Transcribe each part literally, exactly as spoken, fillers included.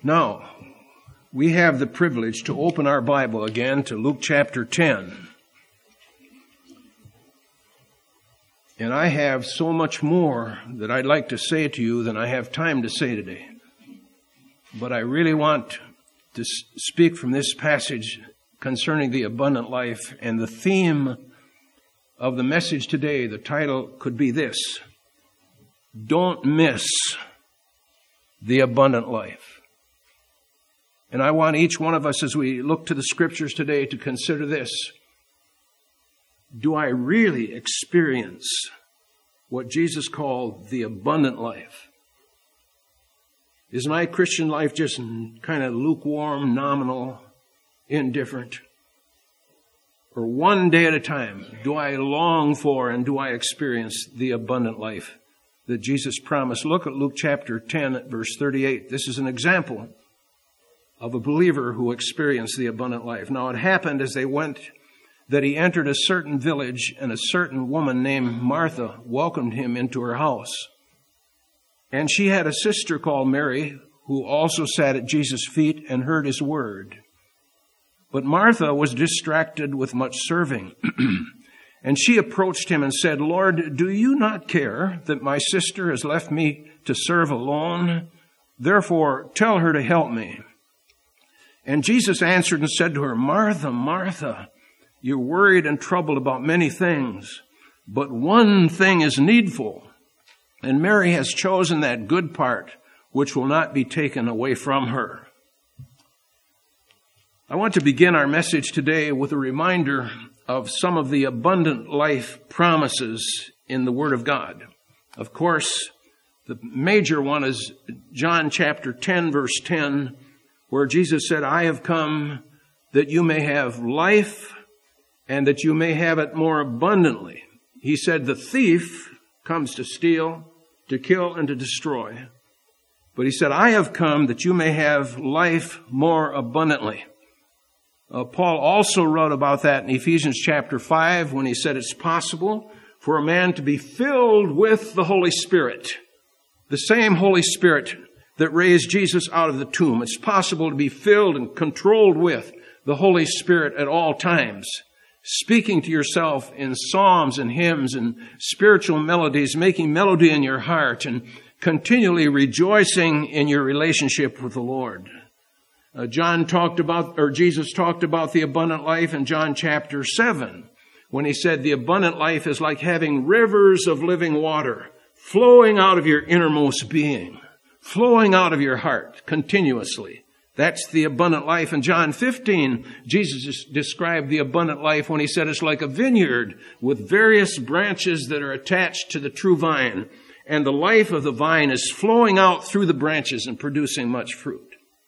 Now, we have the privilege to open our Bible again to Luke chapter ten. And I have so much more that I'd like to say to you than I have time to say today. But I really want to speak from this passage concerning the abundant life, and the theme of the message today, the title could be this: Don't miss the abundant life. And I want each one of us, as we look to the scriptures today, to consider this: do I really experience what Jesus called the abundant life? Is my Christian life just kind of lukewarm, nominal, indifferent? Or one day at a time, do I long for and do I experience the abundant life that Jesus promised? Look at Luke chapter ten at verse thirty-eight. This is an example of a believer who experienced the abundant life. Now it happened as they went that he entered a certain village, and a certain woman named Martha welcomed him into her house. And she had a sister called Mary, who also sat at Jesus' feet and heard his word. But Martha was distracted with much serving. And she approached him and said, "Lord, do you not care that my sister has left me to serve alone? Therefore, tell her to help me." And Jesus answered and said to her, "Martha, Martha, you're worried and troubled about many things, but one thing is needful. And Mary has chosen that good part, which will not be taken away from her." I want to begin our message today with a reminder of some of the abundant life promises in the Word of God. Of course, the major one is John chapter ten, verse ten, where Jesus said, "I have come that you may have life and that you may have it more abundantly." He said, "The thief comes to steal, to kill, and to destroy." But he said, "I have come that you may have life more abundantly." Uh, Paul also wrote about that in Ephesians chapter five when he said it's possible for a man to be filled with the Holy Spirit, the same Holy Spirit that raised Jesus out of the tomb. It's possible to be filled and controlled with the Holy Spirit at all times, speaking to yourself in psalms and hymns and spiritual melodies, making melody in your heart, and continually rejoicing in your relationship with the Lord. Uh, John talked about, or Jesus talked about the abundant life in John chapter seven, when he said the abundant life is like having rivers of living water flowing out of your innermost being, flowing out of your heart continuously. That's the abundant life. In John fifteen, Jesus described the abundant life when he said it's like a vineyard with various branches that are attached to the true vine, and the life of the vine is flowing out through the branches and producing much fruit.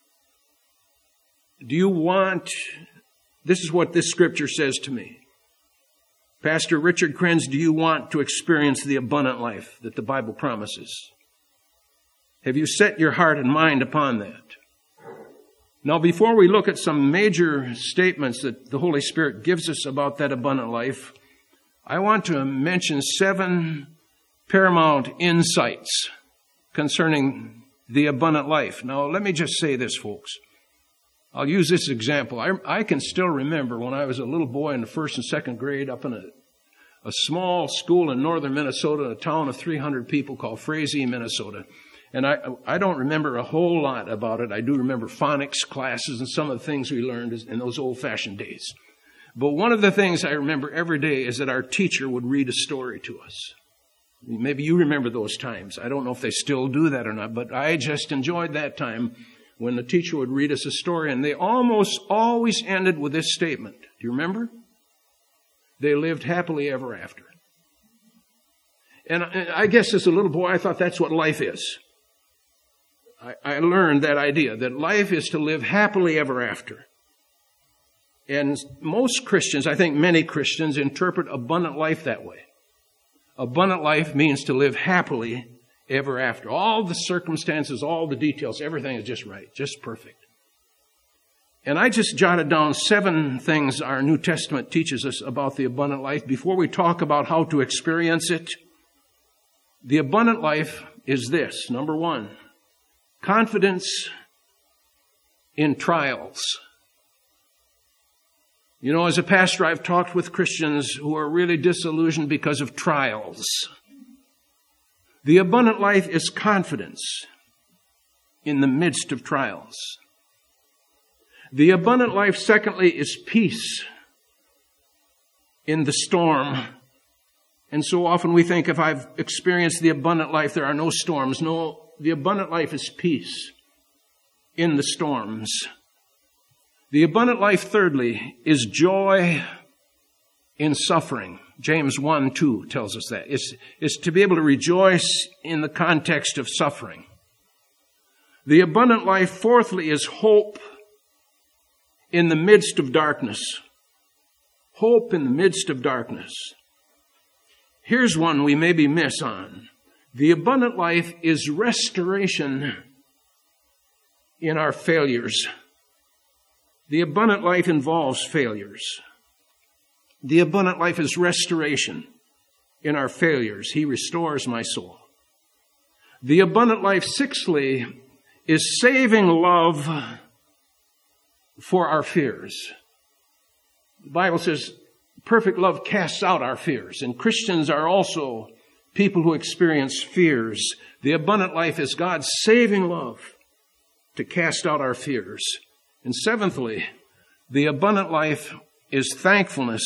Do you want, this is what this scripture says to me. Pastor Richard Krenz, do you want to experience the abundant life that the Bible promises? Have you set your heart and mind upon that? Now, before we look at some major statements that the Holy Spirit gives us about that abundant life, I want to mention seven paramount insights concerning the abundant life. Now, let me just say this, folks. I'll use this example. I, I can still remember when I was a little boy in the first and second grade up in a, a small school in northern Minnesota, in a town of three hundred people called Frazee, Minnesota. And I, I don't remember a whole lot about it. I do remember phonics classes and some of the things we learned in those old-fashioned days. But one of the things I remember every day is that our teacher would read a story to us. Maybe you remember those times. I don't know if they still do that or not, but I just enjoyed that time when the teacher would read us a story, and they almost always ended with this statement. Do you remember? They lived happily ever after. And I guess as a little boy, I thought that's what life is. I, I learned that idea, that life is to live happily ever after. And most Christians, I think many Christians, interpret abundant life that way. Abundant life means to live happily ever after. All the circumstances, all the details, everything is just right, just perfect. And I just jotted down seven things our New Testament teaches us about the abundant life before we talk about how to experience it. The abundant life is this. Number one, confidence in trials. You know, as a pastor, I've talked with Christians who are really disillusioned because of trials. The abundant life is confidence in the midst of trials. The abundant life, secondly, is peace in the storm. And so often we think, if I've experienced the abundant life, there are no storms. No, the abundant life is peace in the storms. The abundant life, thirdly, is joy in suffering. James one two tells us that. It's, it's to be able to rejoice in the context of suffering. The abundant life, fourthly, is hope in the midst of darkness. Hope in the midst of darkness. Here's one we maybe miss on. The abundant life is restoration in our failures. The abundant life involves failures. The abundant life is restoration in our failures. He restores my soul. The abundant life, sixthly, is saving love for our fears. The Bible says perfect love casts out our fears, and Christians are also people who experience fears. The abundant life is God's saving love to cast out our fears. And seventhly, the abundant life is thankfulness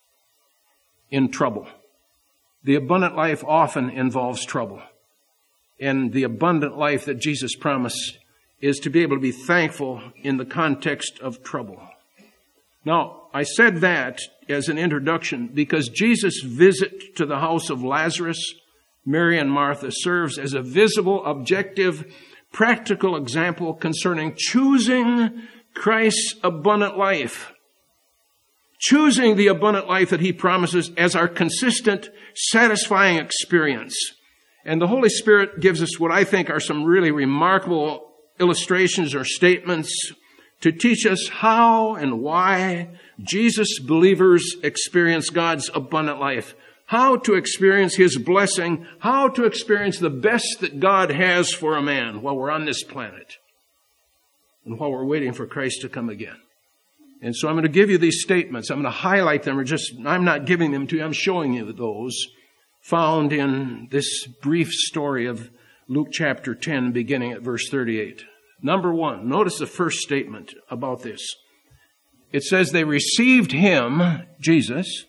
in trouble. The abundant life often involves trouble. And the abundant life that Jesus promised is to be able to be thankful in the context of trouble. Now, I said that as an introduction because Jesus' visit to the house of Lazarus, Mary, and Martha serves as a visible, objective, practical example concerning choosing Christ's abundant life. Choosing the abundant life that he promises as our consistent, satisfying experience. And the Holy Spirit gives us what I think are some really remarkable illustrations or statements to teach us how and why Jesus believers experience God's abundant life. How to experience his blessing. How to experience the best that God has for a man while we're on this planet. And while we're waiting for Christ to come again. And so I'm going to give you these statements. I'm going to highlight them, or just, I'm not giving them to you, I'm showing you those found in this brief story of Luke chapter ten, beginning at verse thirty-eight. Number one, notice the first statement about this. It says they received him, Jesus,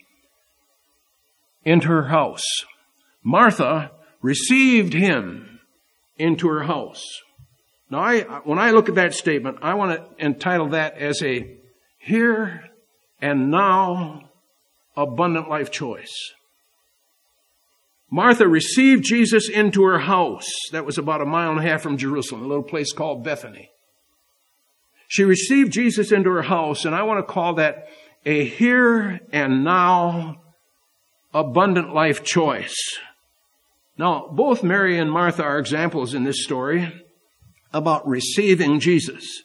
into her house. Martha received him into her house. Now, I, when I look at that statement, I want to entitle that as a here and now abundant life choice. Martha received Jesus into her house. That was about a mile and a half from Jerusalem, a little place called Bethany. She received Jesus into her house, and I want to call that a here and now abundant life choice. Now, both Mary and Martha are examples in this story about receiving Jesus.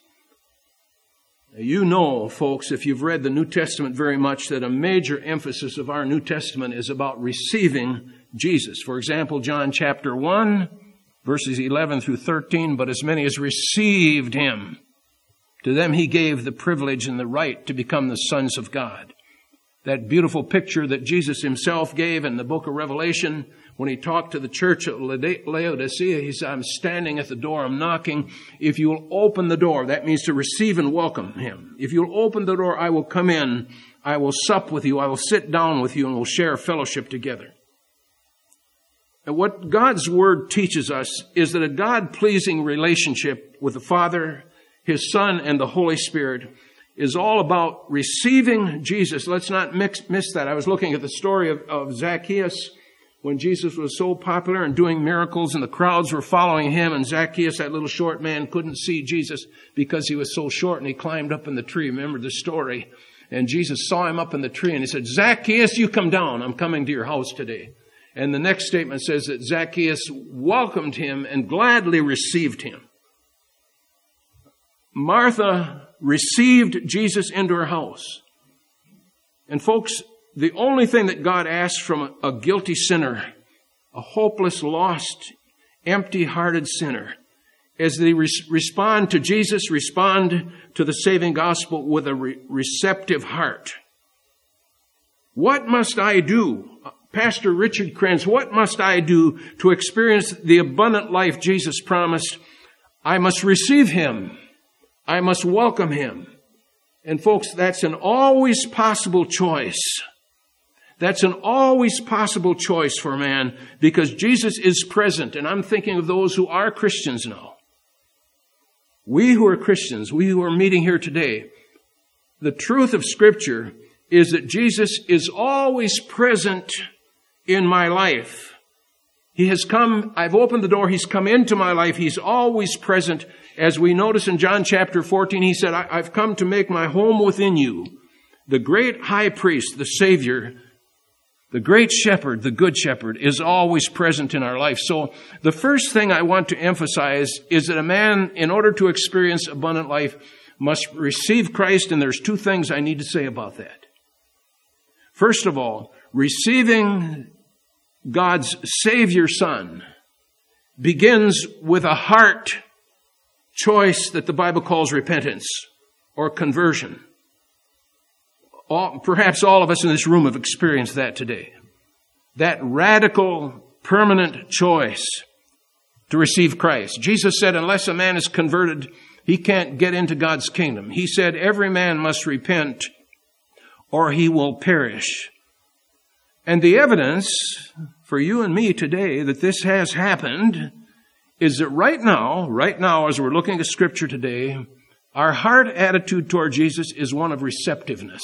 You know, folks, if you've read the New Testament very much, that a major emphasis of our New Testament is about receiving Jesus. For example, John chapter one, verses eleven through thirteen, but as many as received him, to them he gave the privilege and the right to become the sons of God. That beautiful picture that Jesus himself gave in the book of Revelation when he talked to the church at Laodicea, he said, I'm standing at the door, I'm knocking. If you will open the door, that means to receive and welcome him. If you'll open the door, I will come in, I will sup with you, I will sit down with you, and we'll share fellowship together. And what God's Word teaches us is that a God-pleasing relationship with the Father, His Son, and the Holy Spirit is all about receiving Jesus. Let's not mix, miss that. I was looking at the story of, of Zacchaeus when Jesus was so popular and doing miracles and the crowds were following him, and Zacchaeus, that little short man, couldn't see Jesus because he was so short, and he climbed up in the tree. Remember the story? And Jesus saw him up in the tree and he said, Zacchaeus, you come down. I'm coming to your house today. And the next statement says that Zacchaeus welcomed him and gladly received him. Martha received Jesus into her house. And folks, the only thing that God asks from a guilty sinner, a hopeless, lost, empty-hearted sinner, as they re- respond to Jesus, respond to the saving gospel with a re- receptive heart. What must I do? Pastor Richard Krenz, what must I do to experience the abundant life Jesus promised? I must receive Him. I must welcome Him. And folks, that's an always possible choice. That's an always possible choice for man because Jesus is present. And I'm thinking of those who are Christians now. We who are Christians, we who are meeting here today, the truth of Scripture is that Jesus is always present in my life. He has come, I've opened the door, He's come into my life, He's always present. As we notice in John chapter fourteen, He said, I've come to make my home within you. The great high priest, the Savior, the great shepherd, the good shepherd, is always present in our life. So the first thing I want to emphasize is that a man, in order to experience abundant life, must receive Christ, and there's two things I need to say about that. First of all, receiving God's Savior Son begins with a heart choice that the Bible calls repentance or conversion. All, perhaps all of us in this room have experienced that today. That radical, permanent choice to receive Christ. Jesus said, unless a man is converted, he can't get into God's kingdom. He said, every man must repent or he will perish. And the evidence for you and me today that this has happened is that right now, right now, as we're looking at Scripture today, our heart attitude toward Jesus is one of receptiveness.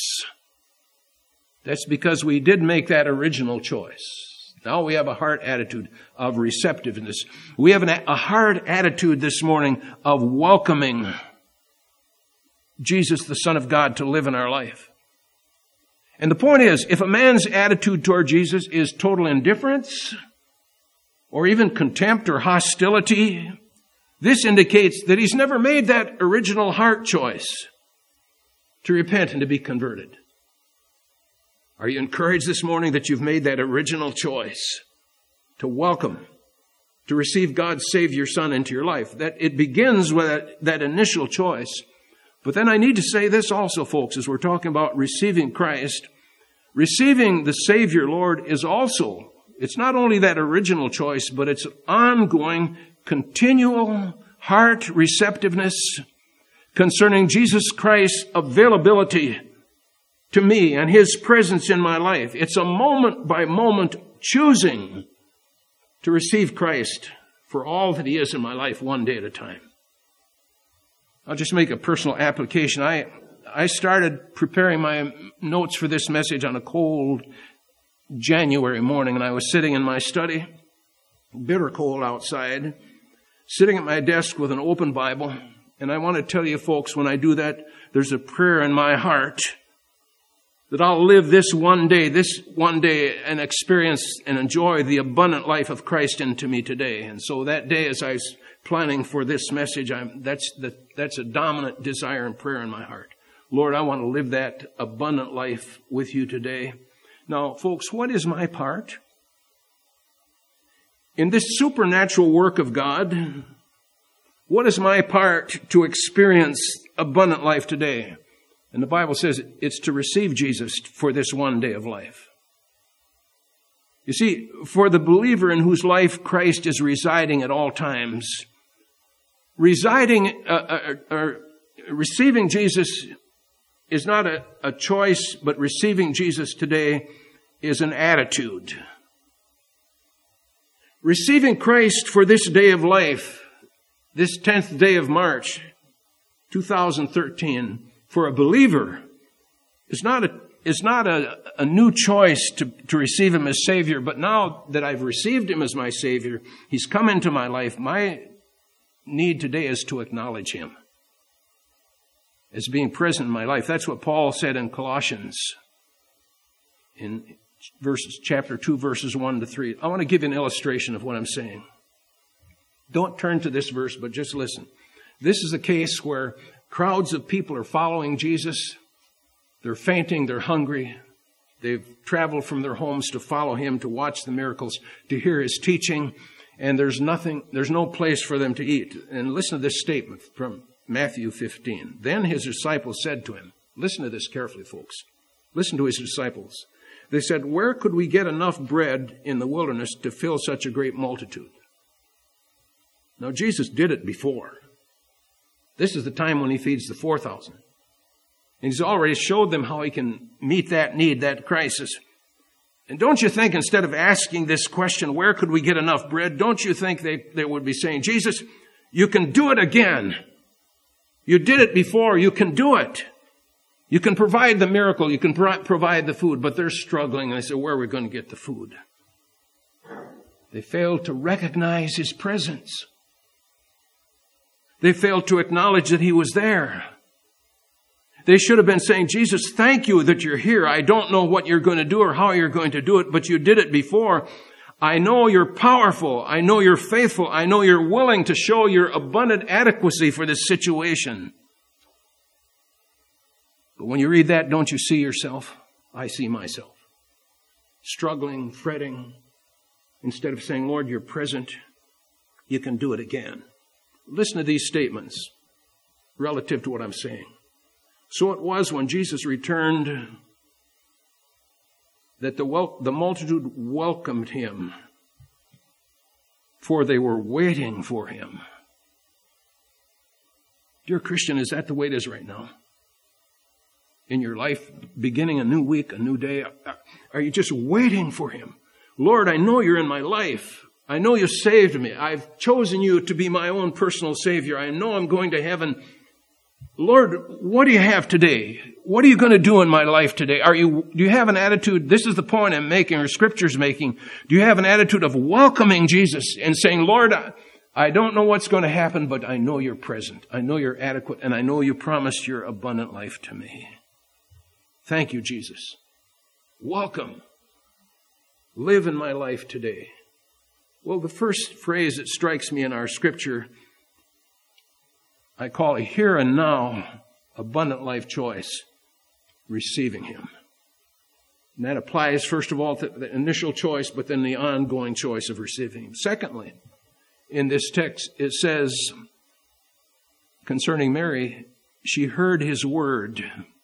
That's because we did make that original choice. Now we have a heart attitude of receptiveness. We have an, a heart attitude this morning of welcoming Jesus, the Son of God, to live in our life. And the point is, if a man's attitude toward Jesus is total indifference, or even contempt or hostility, this indicates that he's never made that original heart choice to repent and to be converted. Are you encouraged this morning that you've made that original choice to welcome, to receive God's Savior Son into your life? That it begins with that, that initial choice. But then I need to say this also, folks, as we're talking about receiving Christ. Receiving the Savior, Lord, is also, it's not only that original choice, but it's ongoing, continual heart receptiveness concerning Jesus Christ's availability to me and His presence in my life. It's a moment by moment choosing to receive Christ for all that He is in my life, one day at a time. I'll just make a personal application. I I started preparing my notes for this message on a cold January morning, and I was sitting in my study, bitter cold outside, sitting at my desk with an open Bible. And I want to tell you, folks, when I do that, there's a prayer in my heart that I'll live this one day, this one day, and experience and enjoy the abundant life of Christ into me today. And so that day, as I was planning for this message, I'm, that's the, that's a dominant desire and prayer in my heart. Lord, I want to live that abundant life with you today. Now, folks, what is my part? In this supernatural work of God, what is my part to experience abundant life today? And the Bible says it's to receive Jesus for this one day of life. You see, for the believer in whose life Christ is residing at all times, residing, uh, uh, uh, receiving Jesus is not a, a choice, but receiving Jesus today is an attitude. Receiving Christ for this day of life, this tenth day of March, two thousand thirteen, for a believer, is not a is not a, a new choice to, to receive Him as Savior, but now that I've received Him as my Savior, He's come into my life, my need today is to acknowledge Him as being present in my life. That's what Paul said in Colossians in verses, chapter two, verses one to three. I want to give you an illustration of what I'm saying. Don't turn to this verse, but just listen. This is a case where crowds of people are following Jesus. They're fainting, they're hungry. They've traveled from their homes to follow Him, to watch the miracles, to hear His teaching. and there's nothing, there's no place for them to eat. And listen to this statement from Matthew fifteen. Then his disciples said to him, listen to this carefully, folks. Listen to his disciples. They said, where could we get enough bread in the wilderness to fill such a great multitude? Now, Jesus did it before. This is the time when he feeds the four thousand. And he's already showed them how he can meet that need, that crisis. And don't you think instead of asking this question, where could we get enough bread? Don't you think they, they would be saying, Jesus, you can do it again. You did it before. You can do it. You can provide the miracle. You can pro- provide the food. But they're struggling. And they say, where are we going to get the food? They failed to recognize his presence. They failed to acknowledge that he was there. They should have been saying, Jesus, thank you that you're here. I don't know what you're going to do or how you're going to do it, but you did it before. I know you're powerful. I know you're faithful. I know you're willing to show your abundant adequacy for this situation. But when you read that, don't you see yourself? I see myself. Struggling, fretting. Instead of saying, Lord, you're present, you can do it again. Listen to these statements relative to what I'm saying. So it was when Jesus returned that the, wel- the multitude welcomed him, for they were waiting for him. Dear Christian, is that the way it is right now? In your life, beginning a new week, a new day, are you just waiting for him? Lord, I know you're in my life. I know you saved me. I've chosen you to be my own personal Savior. I know I'm going to heaven. Lord, what do you have today? What are you going to do in my life today? Are you, do you have an attitude, this is the point I'm making, or Scripture's making, do you have an attitude of welcoming Jesus and saying, Lord, I, I don't know what's going to happen, but I know you're present. I know you're adequate, and I know you promised your abundant life to me. Thank you, Jesus. Welcome. Live in my life today. Well, the first phrase that strikes me in our Scripture, I call a here and now abundant life choice, receiving him. And that applies, first of all, to the initial choice, but then the ongoing choice of receiving him. Secondly, in this text, it says concerning Mary, she heard his word.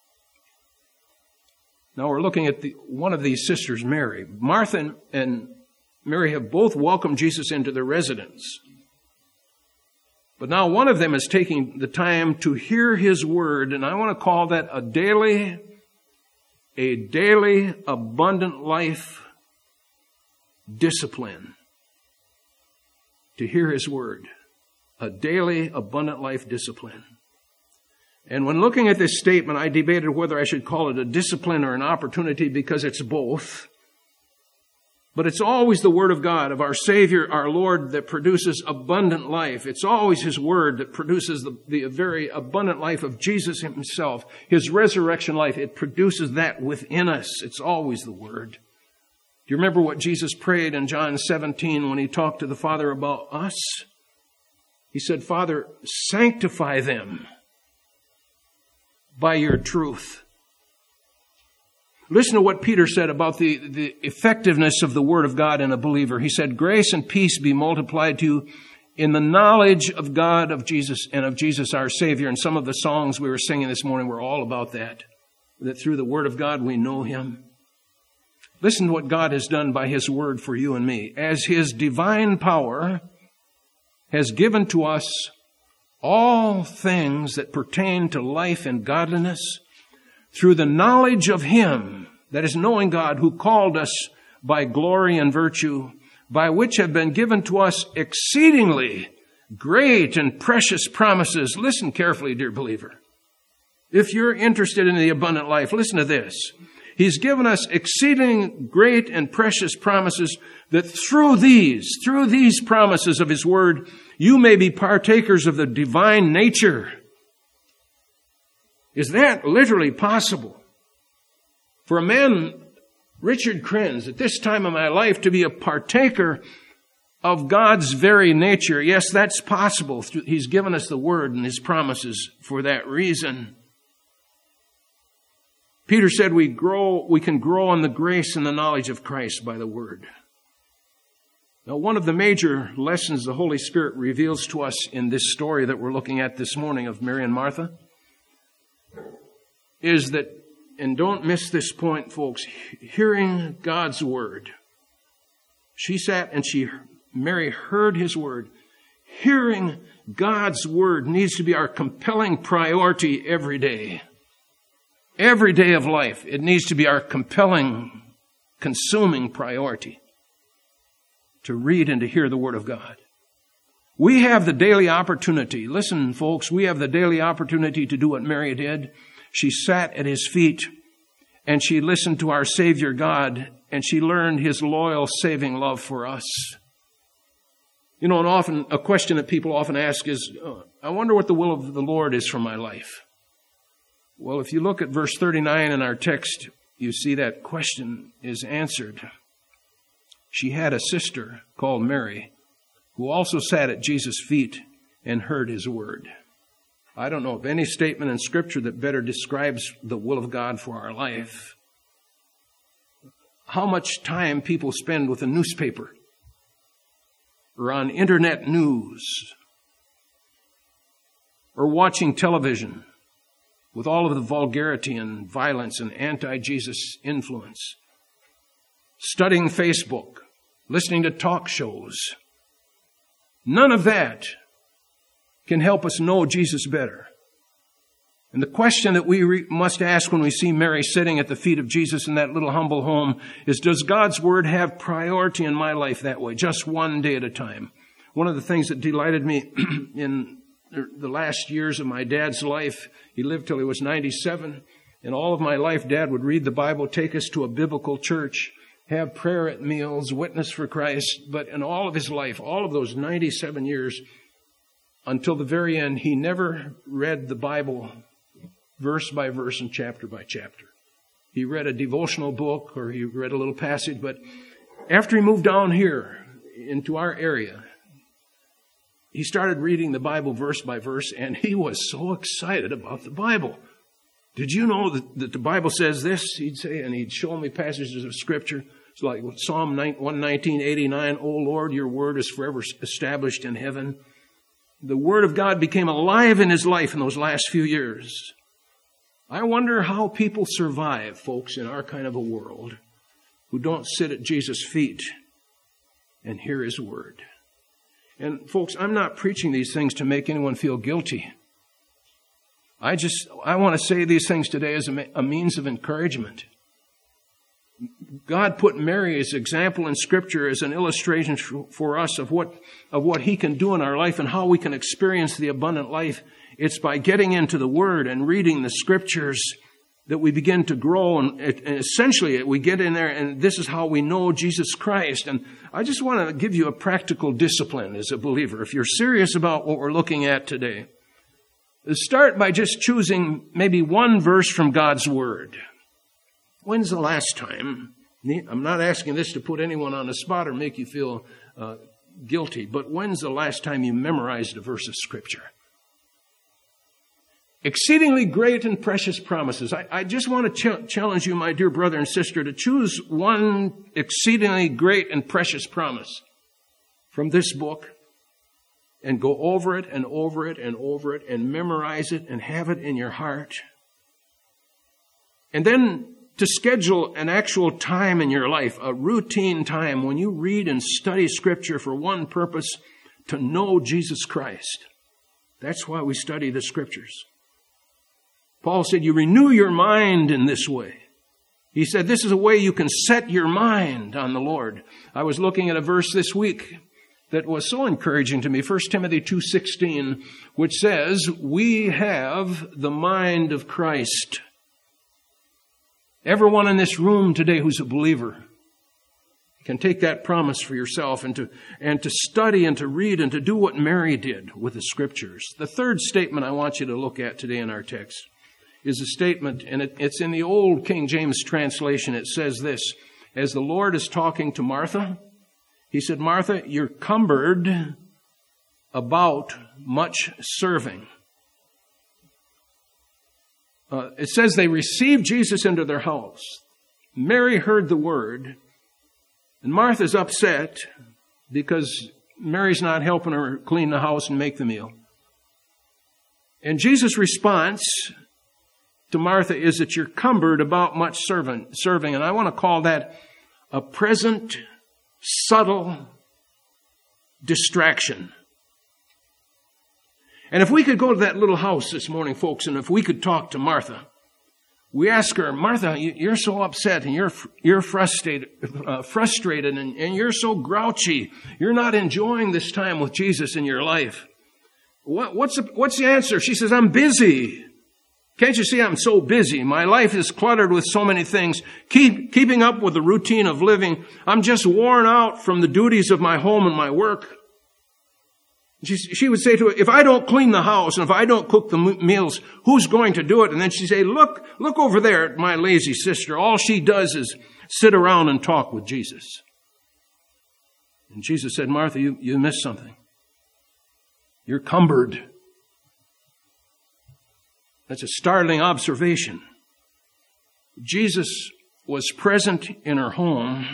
Now we're looking at the, one of these sisters, Mary. Martha and, and Mary have both welcomed Jesus into their residence. But now one of them is taking the time to hear his word, and I want to call that a daily, a daily abundant life discipline. To hear his word. A daily abundant life discipline. And when looking at this statement, I debated whether I should call it a discipline or an opportunity, because it's both. But it's always the Word of God, of our Savior, our Lord, that produces abundant life. It's always His Word that produces the, the very abundant life of Jesus Himself. His resurrection life, it produces that within us. It's always the Word. Do you remember what Jesus prayed in John seventeen when He talked to the Father about us? He said, Father, sanctify them by your truth. Listen to what Peter said about the, the effectiveness of the Word of God in a believer. He said, grace and peace be multiplied to you in the knowledge of God, of Jesus, and of Jesus our Savior. And some of the songs we were singing this morning were all about that. That through the Word of God we know Him. Listen to what God has done by His Word for you and me. As His divine power has given to us all things that pertain to life and godliness, through the knowledge of Him, that is, knowing God, who called us by glory and virtue, by which have been given to us exceedingly great and precious promises. Listen carefully, dear believer. If you're interested in the abundant life, listen to this. He's given us exceeding great and precious promises, that through these, through these promises of His Word, you may be partakers of the divine nature. Is that literally possible? For a man, Richard Krenz, at this time of my life, to be a partaker of God's very nature, yes, that's possible. He's given us the Word and His promises for that reason. Peter said we grow, we can grow in the grace and the knowledge of Christ by the Word. Now, one of the major lessons the Holy Spirit reveals to us in this story that we're looking at this morning of Mary and Martha is that, and don't miss this point, folks, hearing God's word. She sat and she, Mary heard his word. Hearing God's word needs to be our compelling priority every day. Every day of life, it needs to be our compelling, consuming priority to read and to hear the word of God. We have the daily opportunity. Listen, folks, we have the daily opportunity to do what Mary did. She sat at his feet and she listened to our Savior God and she learned his loyal, saving love for us. You know, and often, a question that people often ask is, oh, I wonder what the will of the Lord is for my life. Well, if you look at verse thirty-nine in our text, you see that question is answered. She had a sister called Mary, who also sat at Jesus' feet and heard his word. I don't know of any statement in Scripture that better describes the will of God for our life. How much time people spend with a newspaper or on internet news or watching television with all of the vulgarity and violence and anti-Jesus influence, studying Facebook, listening to talk shows. None of that can help us know Jesus better. And the question that we re- must ask when we see Mary sitting at the feet of Jesus in that little humble home is, does God's word have priority in my life that way, just one day at a time? One of the things that delighted me in the last years of my dad's life, he lived till he was ninety-seven, and all of my life, Dad would read the Bible, take us to a biblical church, have prayer at meals, witness for Christ. But in all of his life, all of those ninety-seven years, until the very end, he never read the Bible verse by verse and chapter by chapter. He read a devotional book or he read a little passage, but after he moved down here into our area, he started reading the Bible verse by verse, and he was so excited about the Bible. Did you know that, that the Bible says this? He'd say, and he'd show me passages of Scripture. It's like Psalm one nineteen, eighty-nine, O Lord, your word is forever established in heaven. The word of God became alive in his life in those last few years. I wonder how people survive, folks, in our kind of a world who don't sit at Jesus' feet and hear his word. And folks, I'm not preaching these things to make anyone feel guilty. I just, I want to say these things today as a, a means of encouragement. God put Mary as example in Scripture as an illustration for us of what, of what he can do in our life and how we can experience the abundant life. It's by getting into the Word and reading the Scriptures that we begin to grow, and, and essentially we get in there, and this is how we know Jesus Christ. And I just want to give you a practical discipline as a believer. If you're serious about what we're looking at today, start by just choosing maybe one verse from God's Word. When's the last time? I'm not asking this to put anyone on the spot or make you feel uh, guilty, but when's the last time you memorized a verse of Scripture? Exceedingly great and precious promises. I, I just want to ch- challenge you, my dear brother and sister, to choose one exceedingly great and precious promise from this book and go over it and over it and over it and memorize it and have it in your heart. And then to schedule an actual time in your life, a routine time when you read and study Scripture for one purpose, to know Jesus Christ. That's why we study the Scriptures. Paul said, you renew your mind in this way. He said, this is a way you can set your mind on the Lord. I was looking at a verse this week that was so encouraging to me, First Timothy two sixteen, which says, we have the mind of Christ. Everyone in this room today who's a believer can take that promise for yourself and to, and to study and to read and to do what Mary did with the Scriptures. The third statement I want you to look at today in our text is a statement, and it, it's in the old King James translation. It says this, as the Lord is talking to Martha, he said, Martha, you're cumbered about much serving. Uh, it says they received Jesus into their house. Mary heard the word, and Martha's upset because Mary's not helping her clean the house and make the meal. And Jesus' response to Martha is that you're cumbered about much serving, serving. And I want to call that a present, subtle distraction. And if we could go to that little house this morning, folks, and if we could talk to Martha, we ask her, Martha, you're so upset and you're you're frustrated, uh, frustrated, and, and you're so grouchy. You're not enjoying this time with Jesus in your life. What, what's the, what's the answer? She says, I'm busy. Can't you see I'm so busy? My life is cluttered with so many things. Keep keeping up with the routine of living. I'm just worn out from the duties of my home and my work. She, she would say to her, if I don't clean the house and if I don't cook the meals, who's going to do it? And then she'd say, look, look over there at my lazy sister. All she does is sit around and talk with Jesus. And Jesus said, Martha, you, you missed something. You're cumbered. That's a startling observation. Jesus was present in her home,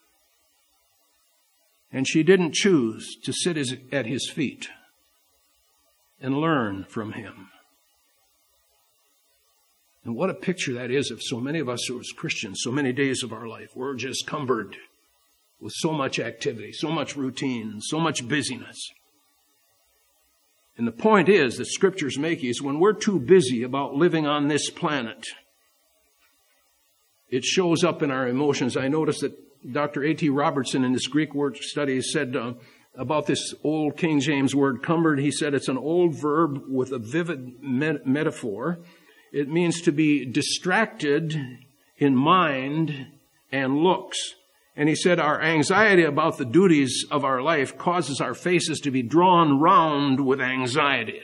and she didn't choose to sit at his feet and learn from him. And what a picture that is of so many of us as Christians, so many days of our life. We're just cumbered with so much activity, so much routine, so much busyness. And the point is that Scripture's making is when we're too busy about living on this planet, it shows up in our emotions. I noticed that Doctor A T Robertson in his Greek word study said uh, about this old King James word cumbered, he said it's an old verb with a vivid met- metaphor. It means to be distracted in mind and looks. And he said our anxiety about the duties of our life causes our faces to be drawn round with anxiety.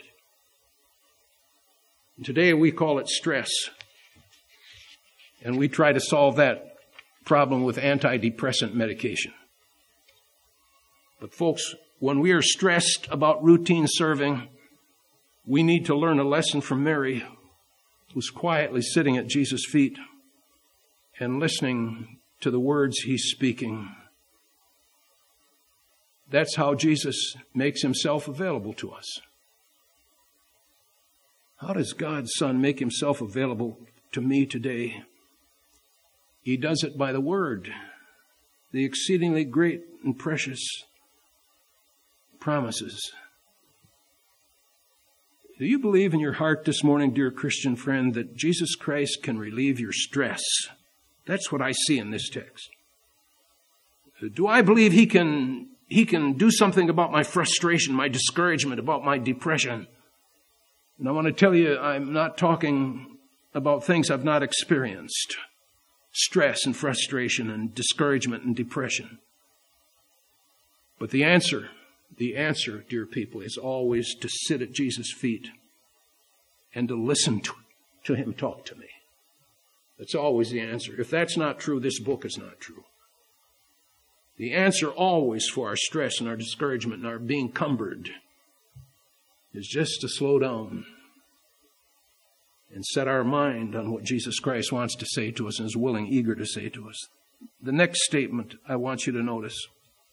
And today we call it stress. And we try to solve that problem with antidepressant medication. But folks, when we are stressed about routine serving, we need to learn a lesson from Mary, who's quietly sitting at Jesus' feet and listening to the words he's speaking. That's how Jesus makes himself available to us. How does God's Son make himself available to me today? He does it by the Word, the exceedingly great and precious promises. Do you believe in your heart this morning, dear Christian friend, that Jesus Christ can relieve your stress? That's what I see in this text. Do I believe he can, he can do something about my frustration, my discouragement, about my depression? And I want to tell you, I'm not talking about things I've not experienced. Stress and frustration and discouragement and depression. But the answer, the answer, dear people, is always to sit at Jesus' feet and to listen to, to him talk to me. That's always the answer. If that's not true, this book is not true. The answer always for our stress and our discouragement and our being cumbered is just to slow down and set our mind on what Jesus Christ wants to say to us and is willing, eager to say to us. The next statement I want you to notice.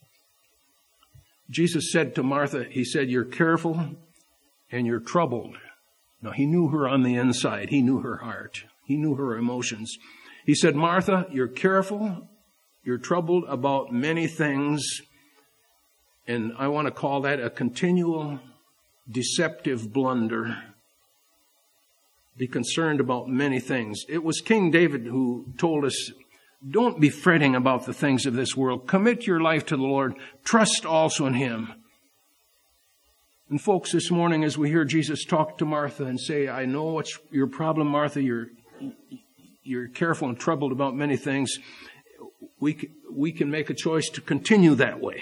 Jesus said to Martha, he said, you're careful and you're troubled. Now, he knew her on the inside. He knew her heart. He knew her emotions. He said, Martha, you're careful, you're troubled about many things, and I want to call that a continual deceptive blunder. Be concerned about many things. It was King David who told us, don't be fretting about the things of this world. Commit your life to the Lord. Trust also in him. And folks, this morning as we hear Jesus talk to Martha and say, I know what's your problem, Martha, you're You're careful and troubled about many things. We, we can make a choice to continue that way.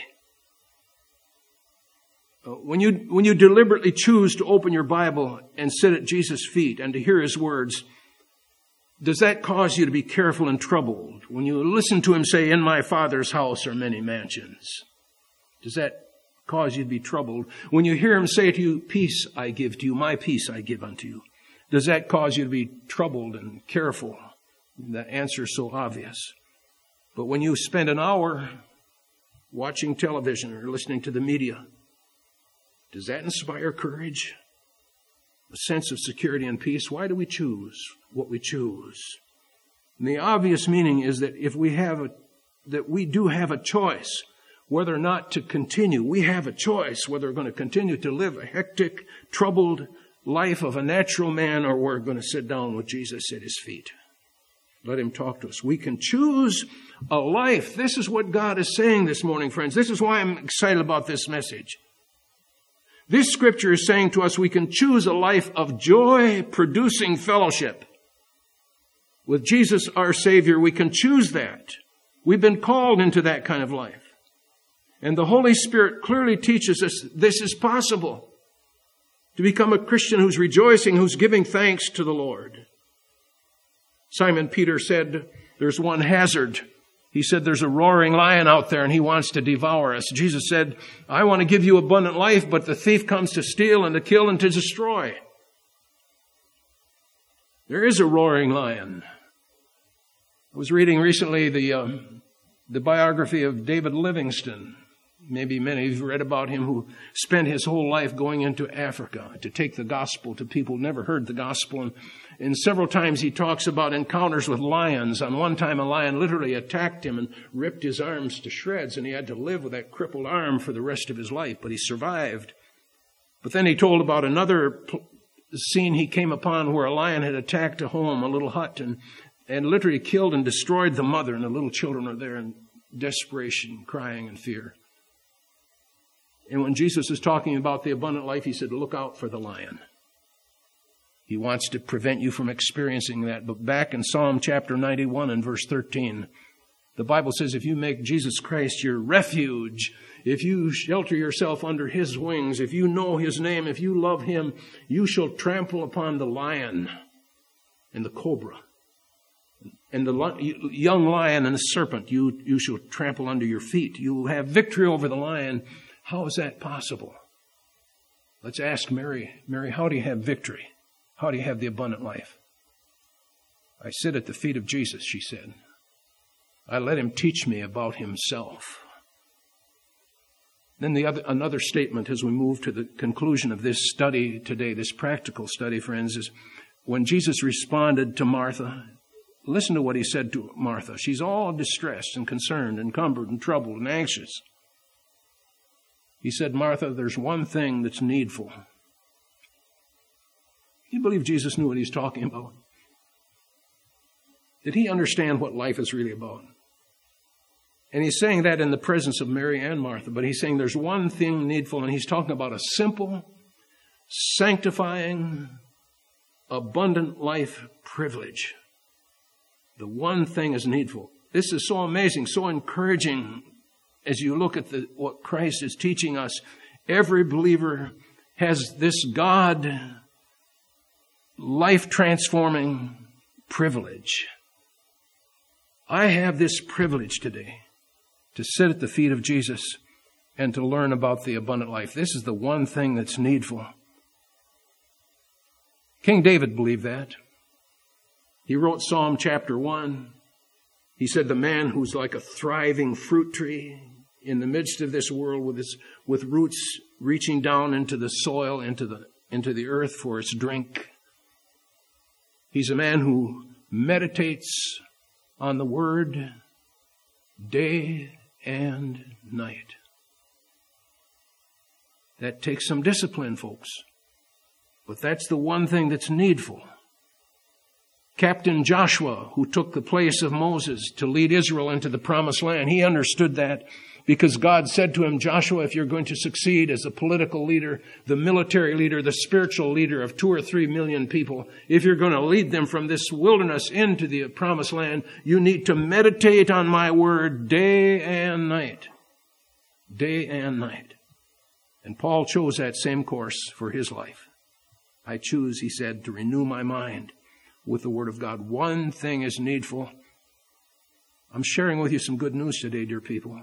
When you, when you deliberately choose to open your Bible and sit at Jesus' feet and to hear his words, does that cause you to be careful and troubled? When you listen to him say, in my Father's house are many mansions, does that cause you to be troubled? When you hear him say to you, peace I give to you, my peace I give unto you, does that cause you to be troubled and careful? The answer is so obvious. But when you spend an hour watching television or listening to the media, does that inspire courage? A sense of security and peace? Why do we choose what we choose? And the obvious meaning is that if we have a, that we do have a choice whether or not to continue. We have a choice whether we're going to continue to live a hectic, troubled life of a natural man, or we're going to sit down with Jesus at his feet. Let him talk to us. We can choose a life. This is what God is saying this morning, friends. This is why I'm excited about this message. This scripture is saying to us we can choose a life of joy-producing fellowship. With Jesus, our Savior, we can choose that. We've been called into that kind of life. And the Holy Spirit clearly teaches us this is possible. To become a Christian who's rejoicing, who's giving thanks to the Lord. Simon Peter said, there's one hazard. He said, there's a roaring lion out there and he wants to devour us. Jesus said, I want to give you abundant life, but the thief comes to steal and to kill and to destroy. There is a roaring lion. I was reading recently the, uh, the biography of David Livingstone. Maybe many of you have read about him, who spent his whole life going into Africa to take the gospel to people who never heard the gospel. And, and several times he talks about encounters with lions. On one time, a lion literally attacked him and ripped his arms to shreds, and he had to live with that crippled arm for the rest of his life, but he survived. But then he told about another pl- scene he came upon where a lion had attacked a home, a little hut, and, and literally killed and destroyed the mother, and the little children are there in desperation, crying in fear. And when Jesus is talking about the abundant life, he said, look out for the lion. He wants to prevent you from experiencing that. But back in Psalm chapter ninety-one and verse thirteen, the Bible says, if you make Jesus Christ your refuge, if you shelter yourself under his wings, if you know his name, if you love him, you shall trample upon the lion and the cobra. And the young lion and the serpent, you, you shall trample under your feet. You will have victory over the lion. How is that possible? Let's ask Mary. Mary, how do you have victory? How do you have the abundant life? I sit at the feet of Jesus, she said. I let him teach me about himself. Then the other, another statement as we move to the conclusion of this study today, this practical study, friends, is when Jesus responded to Martha, listen to what he said to Martha. She's all distressed and concerned and cumbered and troubled and anxious. He said, Martha, there's one thing that's needful. You believe Jesus knew what he's talking about? Did he understand what life is really about? And he's saying that in the presence of Mary and Martha, but he's saying there's one thing needful, and he's talking about a simple, sanctifying, abundant life privilege. The one thing is needful. This is so amazing, so encouraging. As you look at the, what Christ is teaching us, every believer has this God life-transforming privilege. I have this privilege today to sit at the feet of Jesus and to learn about the abundant life. This is the one thing that's needful. King David believed that. He wrote Psalm chapter one. He said, the man who's like a thriving fruit tree in the midst of this world with its, with roots reaching down into the soil, into the, into the earth for its drink. He's a man who meditates on the word day and night. That takes some discipline, folks. But that's the one thing that's needful. Captain Joshua, who took the place of Moses to lead Israel into the promised land, he understood that because God said to him, Joshua, if you're going to succeed as a political leader, the military leader, the spiritual leader of two or three million people, if you're going to lead them from this wilderness into the promised land, you need to meditate on my word day and night. Day and night. And Paul chose that same course for his life. I choose, he said, to renew my mind with the word of God. One thing is needful. I'm sharing with you some good news today, dear people.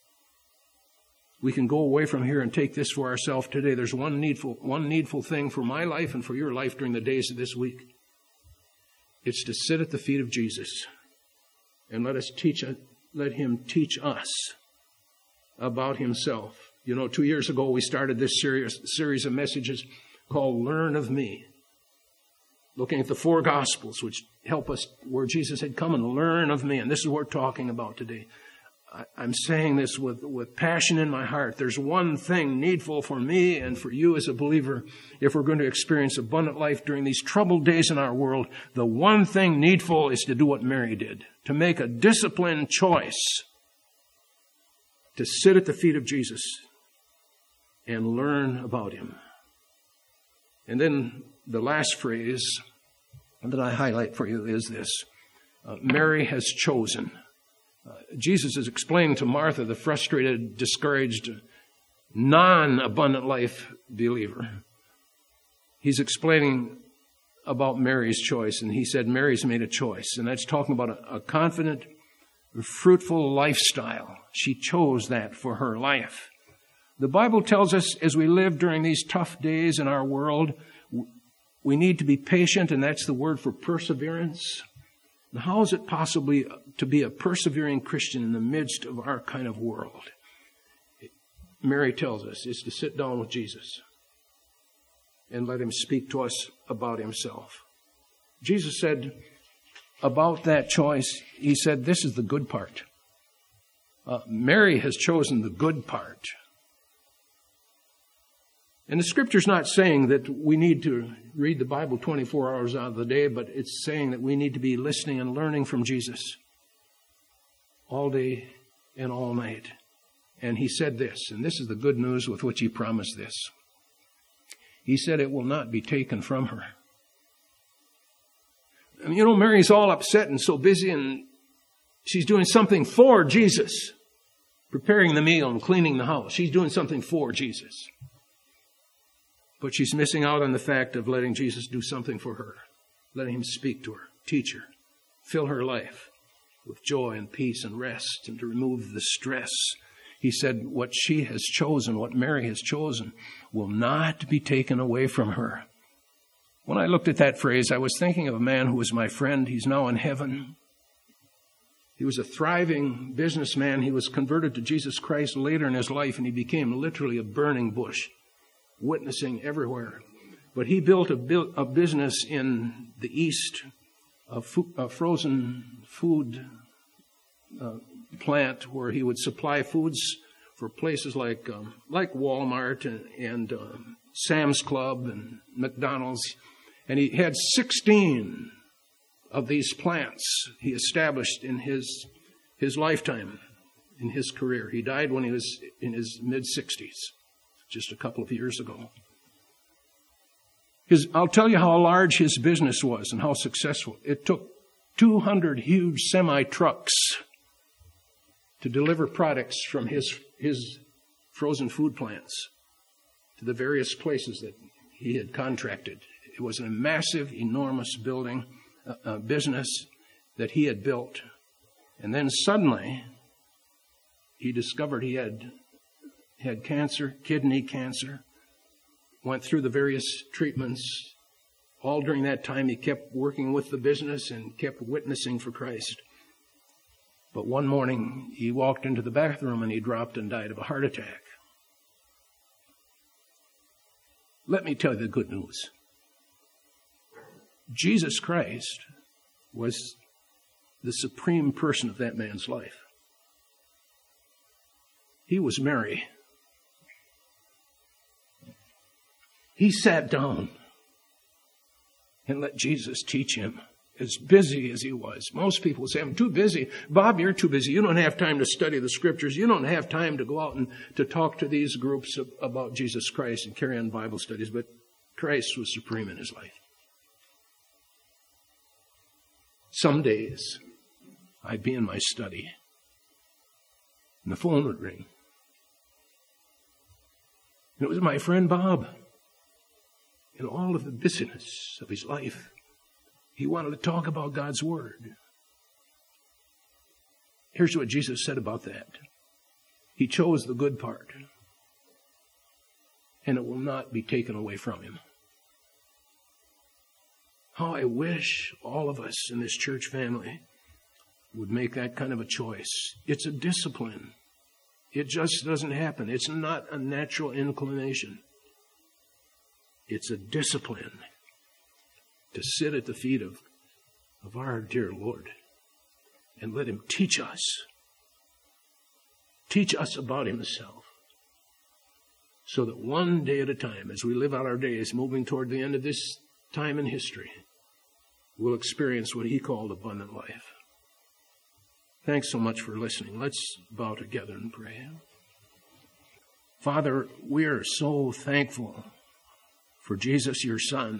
We can go away from here and take this for ourselves today. There's one needful, one needful thing for my life and for your life during the days of this week. It's to sit at the feet of Jesus and let us teach, let him teach us about himself. You know, two years ago we started this series, series of messages called Learn of Me, looking at the four Gospels, which help us where Jesus had come and learn of me. And this is what we're talking about today. I, I'm saying this with, with passion in my heart. There's one thing needful for me and for you as a believer if we're going to experience abundant life during these troubled days in our world. The one thing needful is to do what Mary did, to make a disciplined choice to sit at the feet of Jesus and learn about him. And then the last phrase that I highlight for you is this. Uh, Mary has chosen. Uh, Jesus is explaining to Martha, the frustrated, discouraged, non-abundant life believer. He's explaining about Mary's choice, and he said Mary's made a choice. And that's talking about a, a confident, fruitful lifestyle. She chose that for her life. The Bible tells us as we live during these tough days in our world, we need to be patient, and that's the word for perseverance. And how is it possibly to be a persevering Christian in the midst of our kind of world? Mary tells us it's to sit down with Jesus and let him speak to us about himself. Jesus said about that choice, he said, this is the good part. Uh, Mary has chosen the good part. And the Scripture's not saying that we need to read the Bible twenty-four hours out of the day, but it's saying that we need to be listening and learning from Jesus all day and all night. And he said this, and this is the good news with which he promised this. He said it will not be taken from her. And you know, Mary's all upset and so busy, and she's doing something for Jesus, preparing the meal and cleaning the house. She's doing something for Jesus. But she's missing out on the fact of letting Jesus do something for her, letting him speak to her, teach her, fill her life with joy and peace and rest, and to remove the stress. He said what she has chosen, what Mary has chosen, will not be taken away from her. When I looked at that phrase, I was thinking of a man who was my friend. He's now in heaven. He was a thriving businessman. He was converted to Jesus Christ later in his life, and he became literally a burning bush, witnessing everywhere. But he built a, bu- a business in the East, a, fo- a frozen food uh, plant where he would supply foods for places like um, like Walmart and, and uh, Sam's Club and McDonald's. And he had sixteen of these plants he established in his his lifetime, in his career. He died when he was in his mid-sixties. Just a couple of years ago. His, I'll tell you how large his business was and how successful. It took two hundred huge semi-trucks to deliver products from his, his frozen food plants to the various places that he had contracted. It was a massive, enormous building, uh, uh, business that he had built. And then suddenly, he discovered he had had cancer, kidney cancer, went through the various treatments. All during that time, he kept working with the business and kept witnessing for Christ. But one morning, he walked into the bathroom and he dropped and died of a heart attack. Let me tell you the good news. Jesus Christ was the supreme person of that man's life. He was Mary. He sat down and let Jesus teach him, as busy as he was. Most people say, I'm too busy. Bob, you're too busy. You don't have time to study the Scriptures. You don't have time to go out and to talk to these groups of, about Jesus Christ and carry on Bible studies. But Christ was supreme in his life. Some days, I'd be in my study, and the phone would ring. And it was my friend Bob. In all of the busyness of his life, he wanted to talk about God's Word. Here's what Jesus said about that. He chose the good part, and it will not be taken away from him. How I wish all of us in this church family would make that kind of a choice. It's a discipline. It just doesn't happen. It's not a natural inclination. It's a discipline to sit at the feet of, of our dear Lord and let him teach us. Teach us about himself. So that one day at a time, as we live out our days moving toward the end of this time in history, we'll experience what he called abundant life. Thanks so much for listening. Let's bow together and pray. Father, we are so thankful for Jesus, your Son,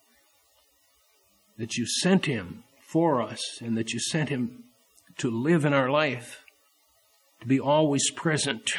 that you sent him for us and that you sent him to live in our life, to be always present,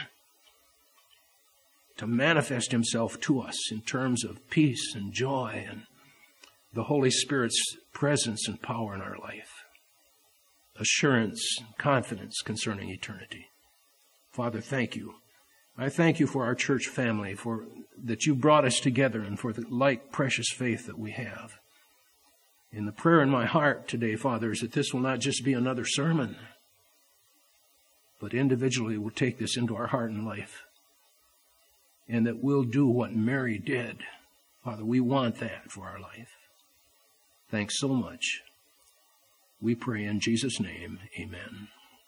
to manifest himself to us in terms of peace and joy and the Holy Spirit's presence and power in our life. Assurance, confidence concerning eternity. Father, thank you. I thank you for our church family, for that you brought us together and for the like precious faith that we have. And the prayer in my heart today, Father, is that this will not just be another sermon, but individually we'll take this into our heart and life. And that we'll do what Mary did. Father, we want that for our life. Thanks so much. We pray in Jesus' name, amen.